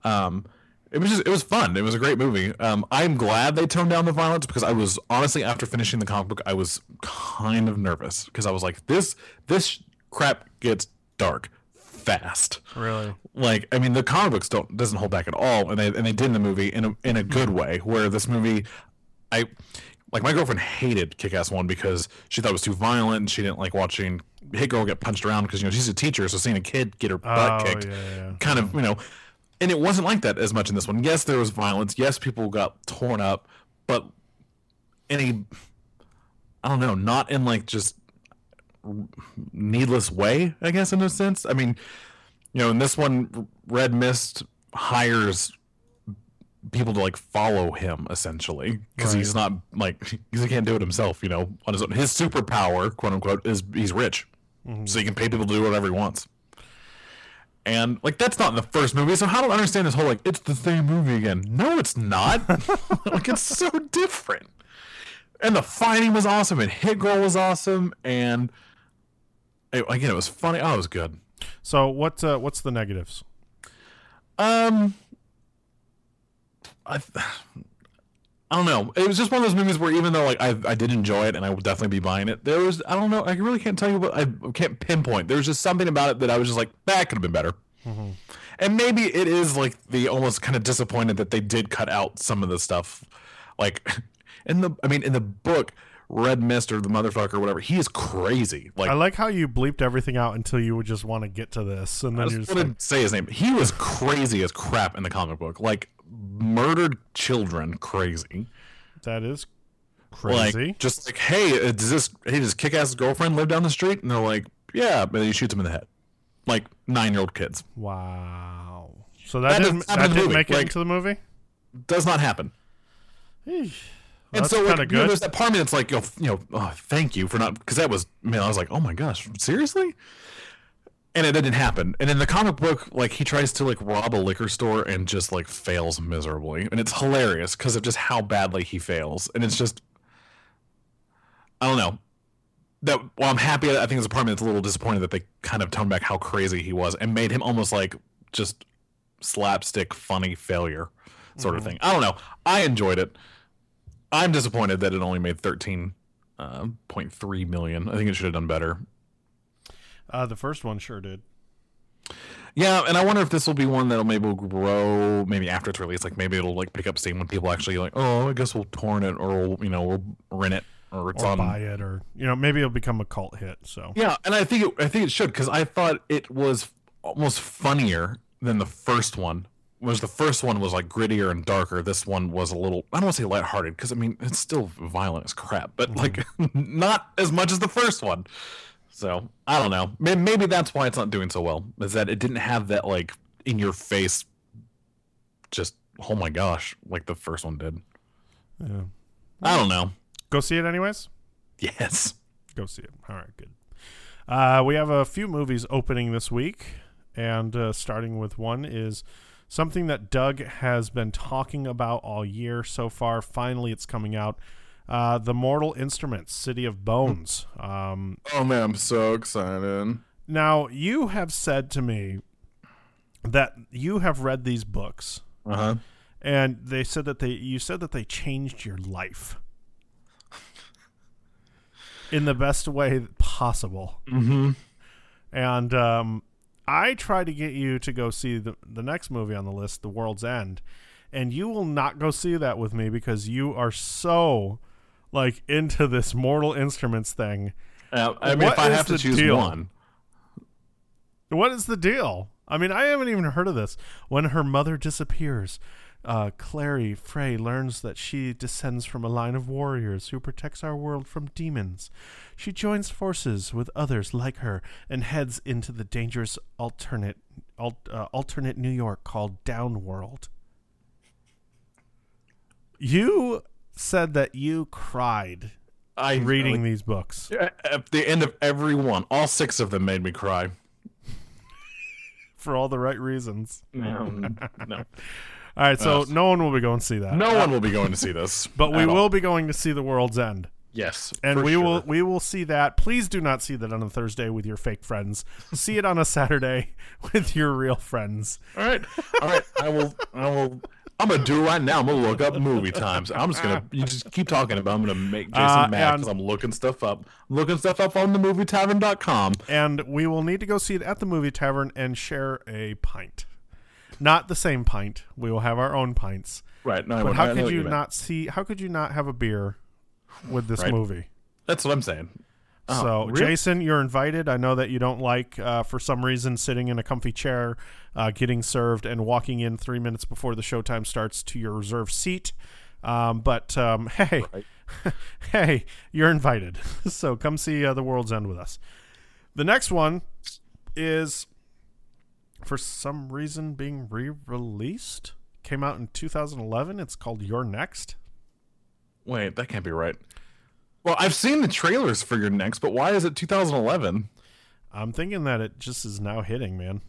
It was fun. It was a great movie. I'm glad they toned down the violence because I was honestly, after finishing the comic book, I was kind of nervous because I was like, this crap gets dark fast. Really? Like, I mean, the comic books doesn't hold back at all, and they did in the movie in a good way. Where this movie, my girlfriend hated Kick-Ass 1 because she thought it was too violent, and she didn't like watching Hit Girl get punched around because, you know, she's a teacher, so seeing a kid get her butt kicked, kind of, you know. And it wasn't like that as much in this one. Yes, there was violence. Yes, people got torn up, but I don't know, not in like just needless way, I guess, in a sense. I mean, you know, in this one, Red Mist hires people to like follow him essentially because he's not like, he can't do it himself, you know, on his own. His superpower, quote unquote, is he's rich, so he can pay people to do whatever he wants. And like, that's not in the first movie, so I don't understand this whole like, it's the same movie again. No, it's not. Like, it's so different. And the fighting was awesome, and Hit Girl was awesome, and Again, it was funny. Oh, it was good. So what's the negatives? I don't know. It was just one of those movies where even though like I did enjoy it and I would definitely be buying it, there was, I don't know, I really can't tell you what, I can't pinpoint. There was just something about it that I was just like, that could have been better. Mm-hmm. And maybe it is like the almost kind of disappointed that they did cut out some of the stuff. Like in the book, Red Mist or the motherfucker or whatever, he is crazy. Like, I like how you bleeped everything out until you would just want to get to this, and then I just want to say his name. He was crazy as crap in the comic book, like murdered children, crazy. That is crazy. Like, just like, hey, does his kick-ass girlfriend live down the street? And they're like, yeah, but he shoots him in the head, like 9-year-old kids. Wow. So that didn't make it into the movie. Does not happen. Eesh. And that's so kind of good. There's that part of me that's like, thank you for not, because that was, man, I was like, oh my gosh, seriously? And it didn't happen. And in the comic book, like, he tries to like rob a liquor store and just like fails miserably, and it's hilarious because of just how badly he fails. And it's just, I don't know. That while I'm happy, I think it's a part of me that's a little disappointed that they kind of toned back how crazy he was and made him almost like just slapstick funny failure sort of thing. I don't know. I enjoyed it. I'm disappointed that it only made 13.3 million. I think it should have done better. The first one sure did. Yeah, and I wonder if this will be one that'll maybe grow maybe after it's released. Like maybe it'll like pick up steam when people actually like, oh, I guess we'll torrent it or we'll rent it or it's on, buy it, or maybe it'll become a cult hit. So yeah, and I think it should, because I thought it was almost funnier than the first one. Was the first one was like grittier and darker. This one was a little, I don't want to say lighthearted, because I mean it's still violent as crap, but like not as much as the first one. So I don't know. Maybe that's why it's not doing so well. Is that it didn't have that like in your face, just oh my gosh, like the first one did. Yeah. I don't know. Go see it anyways. Yes. Go see it. All right, good. We have a few movies opening this week, and starting with one is something that Doug has been talking about all year so far. Finally, it's coming out. The Mortal Instruments, City of Bones. Oh, man, I'm so excited. Now, you have said to me that you have read these books. Uh-huh. And you said that they changed your life in the best way possible. Mm-hmm. And I try to get you to go see the next movie on the list, The World's End, and you will not go see that with me because you are so like into this Mortal Instruments thing. I mean, if I have to choose one, what is the deal? I mean, I haven't even heard of this. When her mother disappears, Clary Frey learns that she descends from a line of warriors who protects our world from demons. She joins forces with others like her and heads into the dangerous alternate New York called Downworld. You said that you cried reading these books. At the end of every one, all 6 of them made me cry. For all the right reasons. No. All right, so no one will be going to see that. No one will be going to see this. But we will be going to see The World's End. Yes, and we will see that. Please do not see that on a Thursday with your fake friends. See it on a Saturday with your real friends. All right. I will. I'm gonna do it right now. I'm gonna look up movie times. You just keep talking about. I'm gonna make Jason mad because I'm looking stuff up. I'm looking stuff up on themovietavern.com. And we will need to go see it at the movie tavern and share a pint. Not the same pint. We will have our own pints. Right. No, but how could you not see? How could you not have a beer with this movie? That's what I'm saying. So, really? Jason, you're invited. I know that you don't like, for some reason, sitting in a comfy chair, getting served, and walking in 3 minutes before the showtime starts to your reserved seat. But hey, hey, you're invited. So come see The World's End with us. The next one is, for some reason, being re-released. Came out in 2011. It's called You're Next. Wait, that can't be right. Well, I've seen the trailers for Your Next, but why is it 2011? I'm thinking that it just is now hitting, man.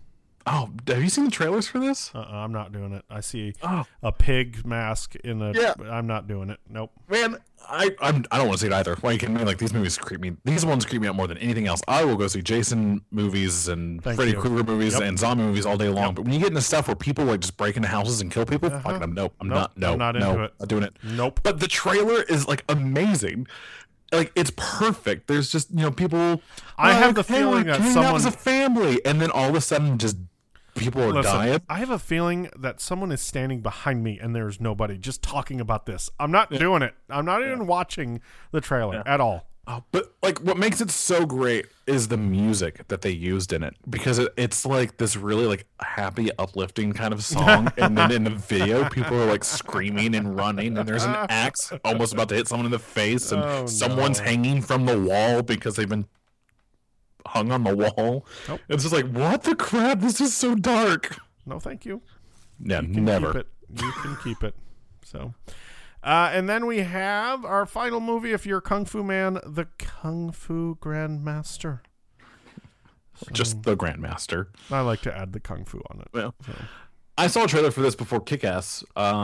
Oh, have you seen the trailers for this? I'm not doing it. I see Oh. a pig mask in a. Yeah. I'm not doing it. Nope. Man, I don't want to see it either. Why you kidding me? Like, these movies creep me. These ones creep me out more than anything else. I will go see Jason movies and Thank Freddy you. Krueger movies Yep. and zombie movies all day long. But when you get into stuff where people like just break into houses and kill people, fucking, I'm Nope, not I'm not into it. not doing it. Nope. But the trailer is like amazing. Like, it's perfect. There's just, people. I have the "Hey, feeling we're that hanging out someone- as a family, and then all of a sudden, just people are Listen, dying. I have a feeling that someone is standing behind me and there's nobody just talking about this. I'm not doing it. I'm not even watching the trailer at all. Oh, but like what makes it so great is the music that they used in it, because it's like this really like happy, uplifting kind of song, and then in the video people are like screaming and running, and there's an axe almost about to hit someone in the face, and someone's hanging from the wall because they've been hung on the wall. Nope. It's just like, what the crap? This is so dark. No, thank you. Yeah, You can never. keep it. You can keep it. So, and then we have our final movie. If you're a Kung Fu man, the Kung Fu Grandmaster. Just the Grandmaster. I like to add the Kung Fu on it. Well, I saw a trailer for this before Kick-Ass.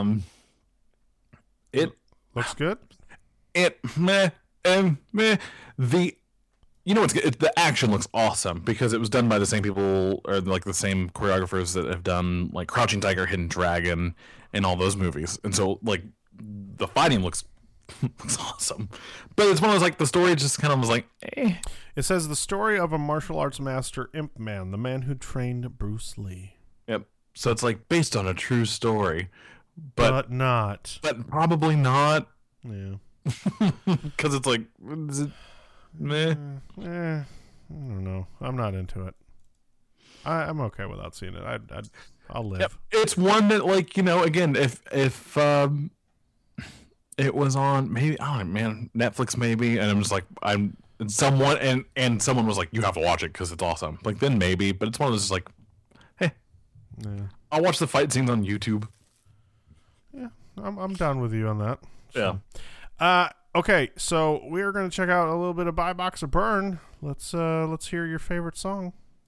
It Looks good. meh. What's good? The action looks awesome because it was done by the same people, or like the same choreographers that have done like Crouching Tiger, Hidden Dragon, and all those movies. And so like the fighting looks awesome, but it's one of those like the story just kind of was like, eh. It says the story of a martial arts master, Imp Man, the man who trained Bruce Lee, Yep. So it's like based on a true story, but not. probably not, Yeah. because it's like, is it, meh. I don't know. I'm not into it. I'm okay without seeing it. I'll live. Yep. It's one that, like, again, if it was on maybe, oh man, Netflix maybe, and I'm just like, someone was like, you have to watch it because it's awesome. Like, then maybe, but it's one of those just like, hey, Yeah. I'll watch the fight scenes on YouTube. Yeah. I'm down with you on that. Yeah. Okay, so we're gonna check out a little bit of Buy Box or Burn. Let's hear your favorite song.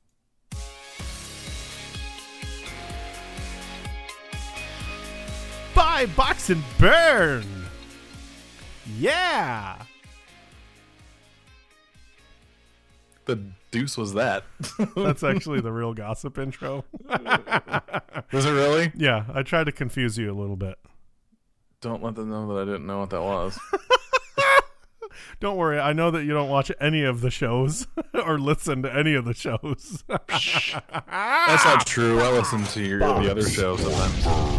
Buy Box and Burn. Yeah. The deuce was that? That's actually the real gossip intro. Was it really? Yeah, I tried to confuse you a little bit. Don't let them know that I didn't know what that was. Don't worry, I know that you don't watch any of the shows or listen to any of the shows. That's not true. I listen to the other shows sometimes.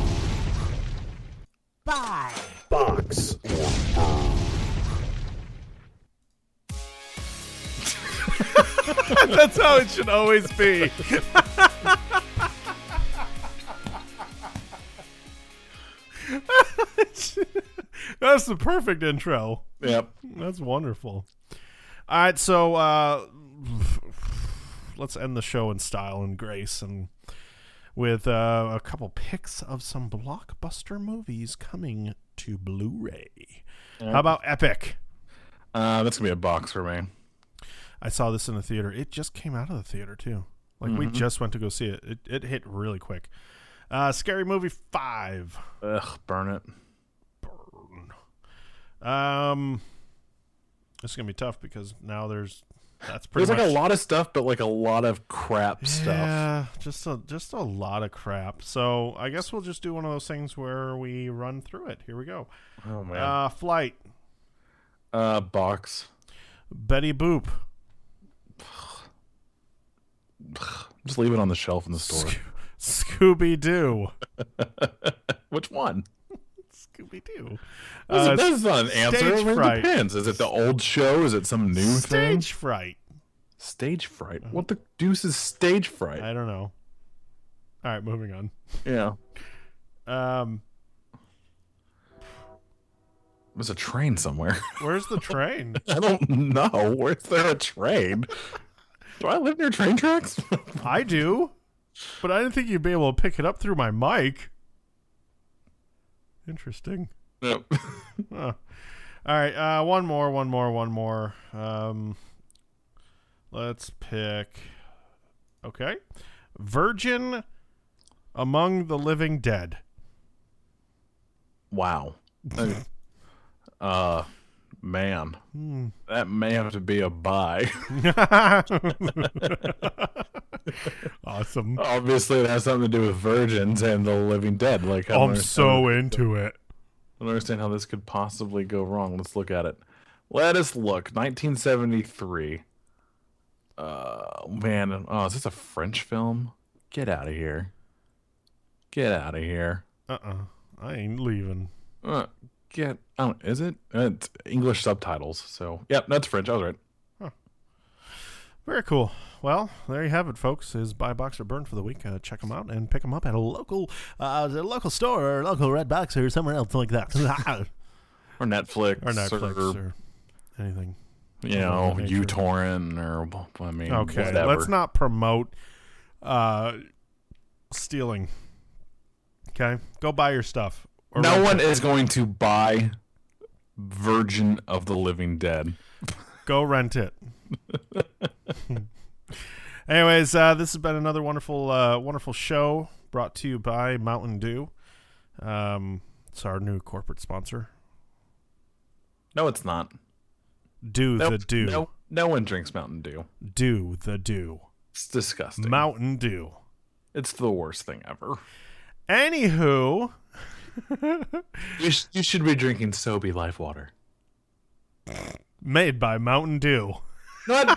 Buy Box. That's how it should always be. That's the perfect intro. Yep. That's wonderful. All right, so let's end the show in style and grace, and with a couple picks of some blockbuster movies coming to Blu-ray. How about Epic? That's gonna be a box for me. I saw this in the theater. It just came out of the theater too. Like we just went to go see it. It hit really quick. Scary Movie 5. Ugh, burn it. This is gonna be tough because now that's pretty There's much like a lot of stuff, but like a lot of crap stuff. Yeah, just a lot of crap. So I guess we'll just do one of those things where we run through it. Here we go. Oh man. Flight. Box. Betty Boop. Just leave it on the shelf in the store. Scooby Doo. Which one? Scooby Doo. That's not an answer. Stage It Fright. depends. Is it the old show? Is it some new thing? Stage Fright. Stage fright. What the deuce is stage fright? I don't know. All right, moving on. Yeah. Um, There's a train somewhere. where's the train? I don't know. Where's there a train? Do I live near train tracks? I do, but I didn't think you'd be able to pick it up through my mic. Interesting. Yep. Huh. All right, one more. Let's pick. Okay, Virgin Among the Living Dead. Wow. Man, that may have to be a buy. Awesome. Obviously, it has something to do with virgins and the living dead. Like, I'm so into it. I don't understand how this could possibly go wrong. Let's look at it. Let us look. 1973. Man. Oh, is this a French film? Get out of here. Get out of here. I ain't leaving. Is it? It's English subtitles. So, yep, that's French. I was right. Huh. Very cool. Well, there you have it, folks. Is Buy Box or Burn for the week. Check them out and pick them up at a local store or local Red Box or somewhere else like that. Or Netflix. Or anything. You know, uTorrent or, I mean, okay, whatever. Let's not promote stealing. Okay? Go buy your stuff. No one is going to buy Virgin of the Living Dead. Go rent it. Anyways, this has been another wonderful show brought to you by Mountain Dew. It's our new corporate sponsor. No, it's not. The Dew. No one drinks Mountain Dew. The Dew. It's disgusting. Mountain Dew. It's the worst thing ever. Anywho... you should be drinking Sobe Life Water. Made by Mountain Dew. No.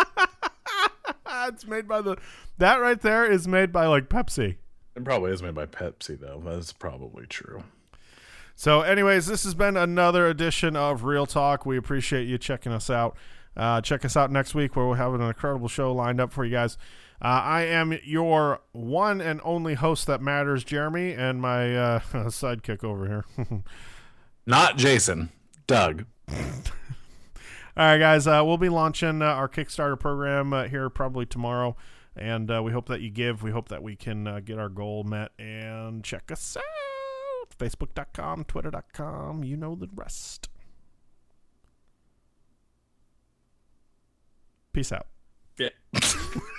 It's made by that right there is made by like Pepsi. It probably is made by Pepsi, though. That's probably true. So anyways, this has been another edition of Real Talk. We appreciate you checking us out. Check us out next week where we'll have an incredible show lined up for you guys. I am your one and only host that matters, Jeremy, and my sidekick over here. Not Jason. Doug. All right, guys. We'll be launching our Kickstarter program here probably tomorrow, and we hope that you give. We hope that we can get our goal met, and check us out. Facebook.com, Twitter.com. You know the rest. Peace out. Yeah.